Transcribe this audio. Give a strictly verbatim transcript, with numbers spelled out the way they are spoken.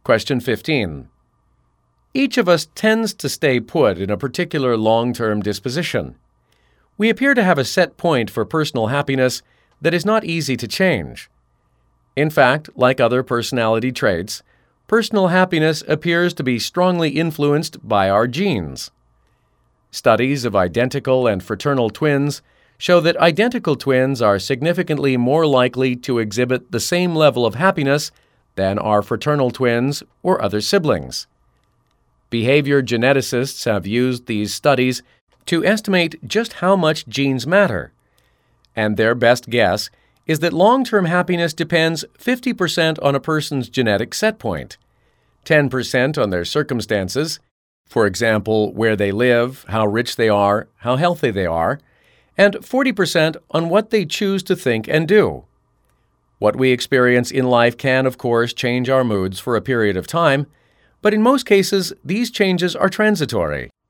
Question fifteen. Each of us tends to stay put in a particular long-term disposition. We appear to have a set point for personal happiness that is not easy to change. In fact, like other personality traits, personal happiness appears to be strongly influenced by our genes. Studies of identical and fraternal twins show that identical twins are significantly more likely to exhibit the same level of happiness than are fraternal twins or other siblings. Behavior geneticists have used these studies to estimate just how much genes matter, and their best guess is that long-term happiness depends fifty percent on a person's genetic set point, ten percent on their circumstances, for example, where they live, how rich they are, how healthy they are, and forty percent on what they choose to think and do. What we experience in life can, of course, change our moods for a period of time, but in most cases, these changes are transitory.